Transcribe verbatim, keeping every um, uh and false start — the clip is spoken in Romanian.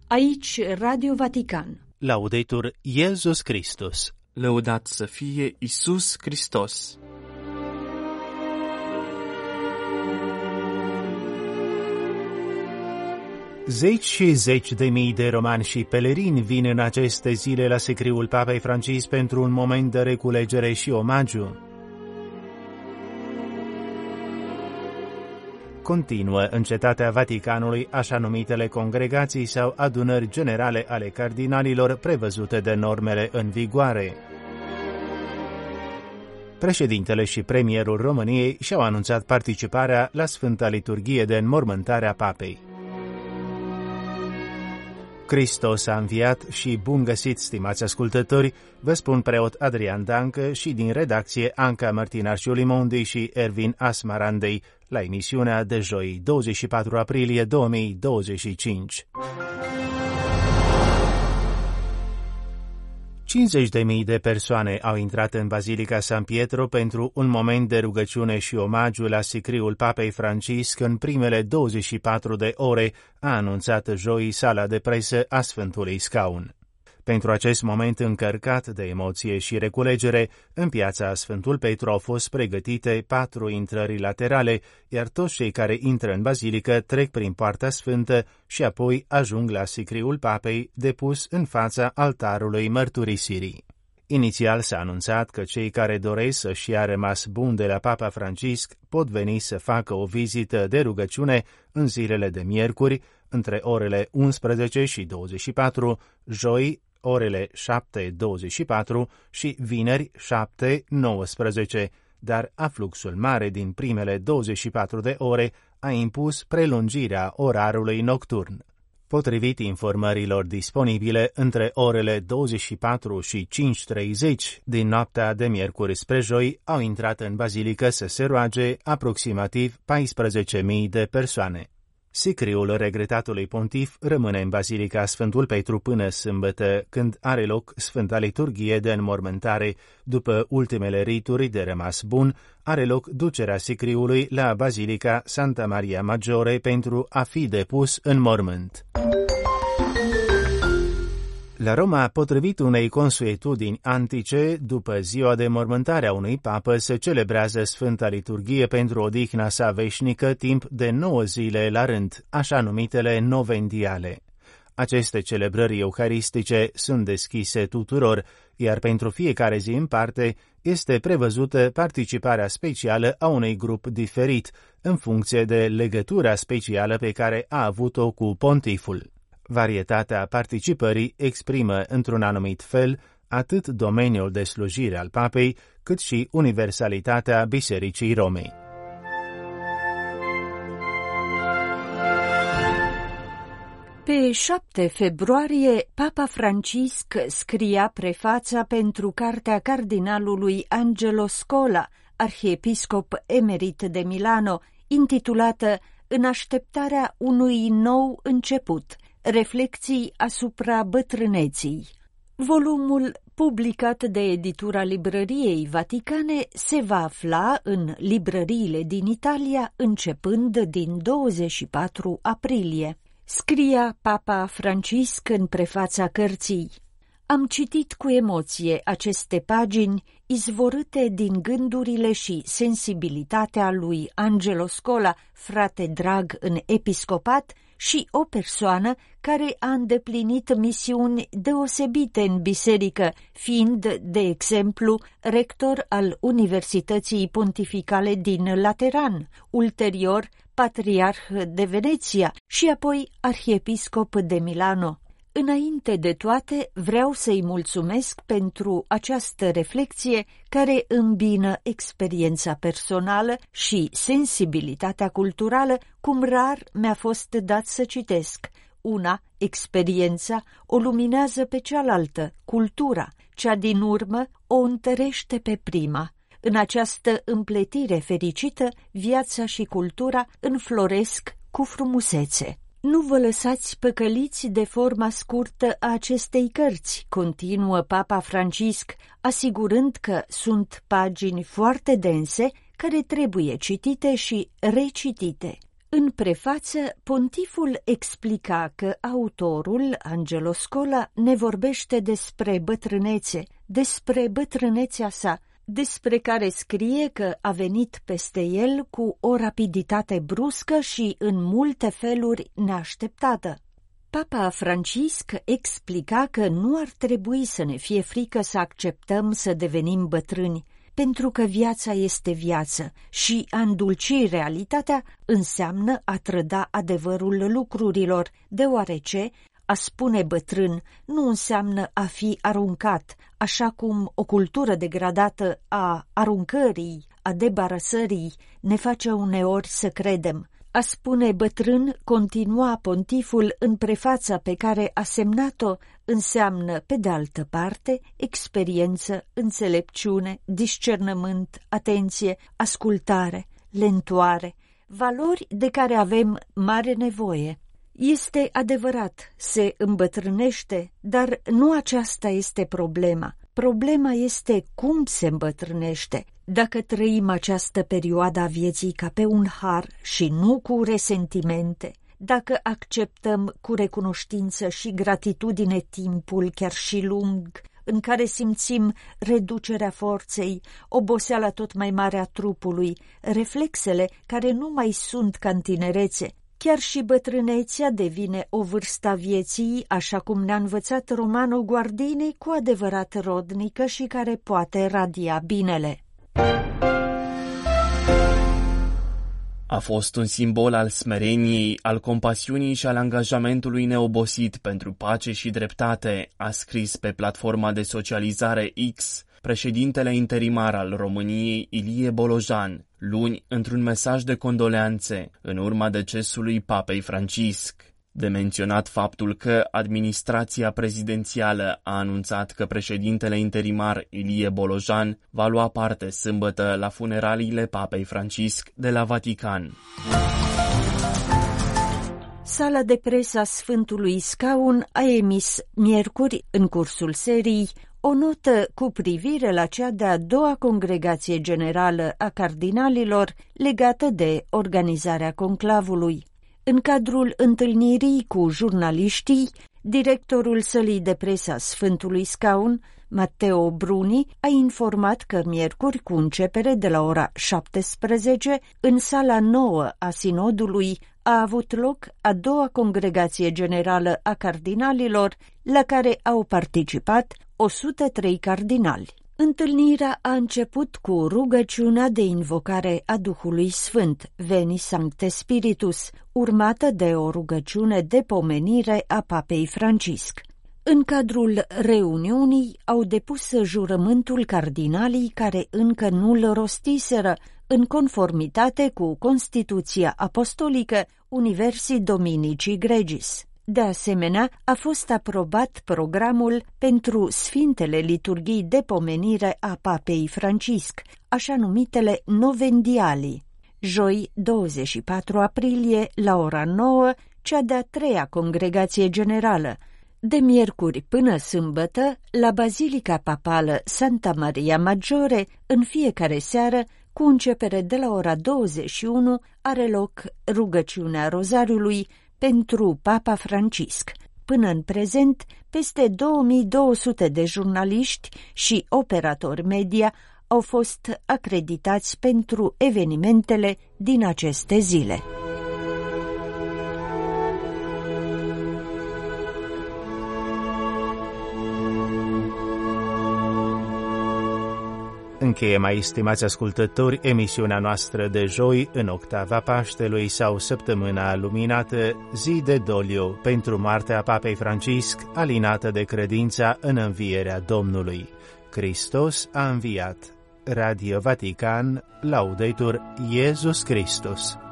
Aici Radio Vatican. Laudetur Iesus Christus. Lăudat să fie Iisus Hristos. Zeci și zeci de mii de romani și pelerini vin în aceste zile la sicriul Papei Francis pentru un moment de reculegere și omagiu. Continuă în Cetatea Vaticanului așa numitele congregații sau adunări generale ale cardinalilor prevăzute de normele în vigoare. Președintele și premierul României și-au anunțat participarea la Sfânta Liturghie de Înmormântare a Papei. Hristos a înviat și bun găsit, stimați ascultători, vă spun preot Adrian Dancă și din redacție Anca Martinaș Limondi și Ervin Asmarandei la emisiunea de joi, douăzeci și patru aprilie două mii douăzeci și cinci. cincizeci de mii de persoane au intrat în Bazilica San Pietro pentru un moment de rugăciune și omagiu la sicriul Papei Francisc în primele douăzeci și patru de ore, a anunțat joi sala de presă a Sfântului Scaun. Pentru acest moment încărcat de emoție și reculegere, în piața Sfântul Petru au fost pregătite patru intrări laterale, iar toți cei care intră în bazilică trec prin Poarta Sfântă și apoi ajung la sicriul Papei depus în fața altarului mărturisirii. Inițial s-a anunțat că cei care doresc să-și ia rămas bun de la Papa Francisc pot veni să facă o vizită de rugăciune în zilele de miercuri, între orele unsprezece și douăzeci și patru, joi, orele șapte douăzeci și patru și vineri șapte nouăsprezece, dar afluxul mare din primele douăzeci și patru de ore a impus prelungirea orarului nocturn. Potrivit informărilor disponibile, între orele douăzeci și patru și cinci treizeci din noaptea de miercuri spre joi au intrat în bazilică să se roage aproximativ paisprezece mii de persoane. Sicriul regretatului pontif rămâne în Bazilica Sfântul Petru până sâmbătă, când are loc Sfânta Liturghie de Înmormântare. După ultimele rituri de rămas bun, are loc ducerea sicriului la Bazilica Santa Maria Maggiore pentru a fi depus în mormânt. La Roma, potrivit unei consuetudini antice, după ziua de mormântare a unui papă se celebrează Sfânta Liturghie pentru odihna sa veșnică timp de nouă zile la rând, așa numitele novendiale. Aceste celebrări euharistice sunt deschise tuturor, iar pentru fiecare zi în parte este prevăzută participarea specială a unui grup diferit, în funcție de legătura specială pe care a avut-o cu pontiful. Varietatea participării exprimă într-un anumit fel atât domeniul de slujire al papei, cât și universalitatea Bisericii Romei. Pe șapte februarie, Papa Francisc scria prefața pentru cartea cardinalului Angelo Scola, arhiepiscop emerit de Milano, intitulată În așteptarea unui nou început, reflecții asupra bătrâneții. Volumul, publicat de editura Librăriei Vaticane, se va afla în librăriile din Italia începând din douăzeci și patru aprilie. Scria Papa Francisc în prefața cărții: Am citit cu emoție aceste pagini izvorâte din gândurile și sensibilitatea lui Angelo Scola, frate drag în episcopat și o persoană care a îndeplinit misiuni deosebite în biserică, fiind, de exemplu, rector al Universității Pontificale din Lateran, ulterior patriarh de Veneția și apoi arhiepiscop de Milano. Înainte de toate, vreau să-i mulțumesc pentru această reflexie care îmbină experiența personală și sensibilitatea culturală, cum rar mi-a fost dat să citesc. Una, experiența, o luminează pe cealaltă, cultura, cea din urmă o întărește pe prima. În această împletire fericită, viața și cultura înfloresc cu frumusețe. Nu vă lăsați păcăliți de forma scurtă a acestei cărți, continuă Papa Francisc, asigurând că sunt pagini foarte dense care trebuie citite și recitite. În prefață, pontiful explica că autorul, Angelo Scola, ne vorbește despre bătrânețe, despre bătrânețea sa, despre care scrie că a venit peste el cu o rapiditate bruscă și în multe feluri neașteptată. Papa Francisc explica că nu ar trebui să ne fie frică să acceptăm să devenim bătrâni, pentru că viața este viață și a îndulci realitatea înseamnă a trăda adevărul lucrurilor, deoarece a spune bătrân nu înseamnă a fi aruncat, așa cum o cultură degradată a aruncării, a debarasării ne face uneori să credem. A spune bătrân, continua pontiful în prefața pe care a semnat-o, înseamnă, pe de altă parte, experiență, înțelepciune, discernământ, atenție, ascultare, lentoare, valori de care avem mare nevoie. Este adevărat, se îmbătrânește, dar nu aceasta este problema. Problema este cum se îmbătrânește. Dacă trăim această perioadă a vieții ca pe un har și nu cu resentimente, dacă acceptăm cu recunoștință și gratitudine timpul chiar și lung, în care simțim reducerea forței, oboseala tot mai mare a trupului, reflexele care nu mai sunt ca în tinerețe, chiar și bătrânețea devine o vârstă a vieții, așa cum ne-a învățat Romano Guardini, cu adevărat rodnică și care poate radia binele. A fost un simbol al smereniei, al compasiunii și al angajamentului neobosit pentru pace și dreptate, a scris pe platforma de socializare X președintele interimar al României, Ilie Bolojan, luni, într-un mesaj de condoleanțe în urma decesului Papei Francisc. De menționat faptul că administrația prezidențială a anunțat că președintele interimar Ilie Bolojan va lua parte sâmbătă la funeraliile Papei Francisc de la Vatican. Sala de presă a Sfântului Scaun a emis miercuri, în cursul serii, o notă cu privire la cea de-a doua congregație generală a cardinalilor legată de organizarea conclavului. În cadrul întâlnirii cu jurnaliștii, directorul sălii de presă a Sfântului Scaun, Matteo Bruni, a informat că miercuri, cu începere de la ora șaptesprezece, în sala nouă a sinodului a avut loc a doua congregație generală a cardinalilor, la care au participat o sută trei cardinali. Întâlnirea a început cu rugăciunea de invocare a Duhului Sfânt, Veni Sancte Spiritus, urmată de o rugăciune de pomenire a Papei Francisc. În cadrul reuniunii au depus jurământul cardinalii care încă nu-l rostiseră, în conformitate cu Constituția Apostolică Universi Dominicii Gregis. De asemenea, a fost aprobat programul pentru Sfintele Liturghii de Pomenire a Papei Francisc, așa numitele Novendialii. Joi, douăzeci și patru aprilie, la ora nouă, cea de-a treia congregație generală. De miercuri până sâmbătă, la Bazilica Papală Santa Maria Maggiore, în fiecare seară, cu începere de la ora douăzeci și unu, are loc rugăciunea Rozariului pentru Papa Francisc. Până în prezent, peste două mii două sute de jurnaliști și operatori media au fost acreditați pentru evenimentele din aceste zile. Încheie, mai stimați ascultători, emisiunea noastră de joi în octava Paștelui sau Săptămâna Luminată, zi de doliu pentru moartea Papei Francisc, alinată de credința în învierea Domnului. Hristos a înviat. Radio Vatican, Laudetur Iesus Christus.